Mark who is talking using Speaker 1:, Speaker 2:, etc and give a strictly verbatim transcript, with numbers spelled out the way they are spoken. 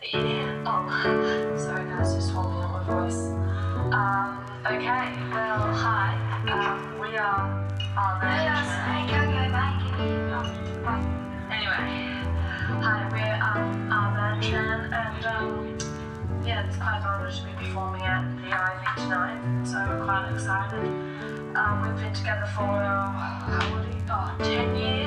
Speaker 1: Yeah. Oh, sorry guys, just warming up my voice. Um, okay, well, hi. Um, we are our management. Anyway, hi, we're um, our management, and um, yeah, it's quite an honour to be performing at the I V tonight, so we're quite excited. Um, we've been together for, uh, how old are you? Oh, ten years.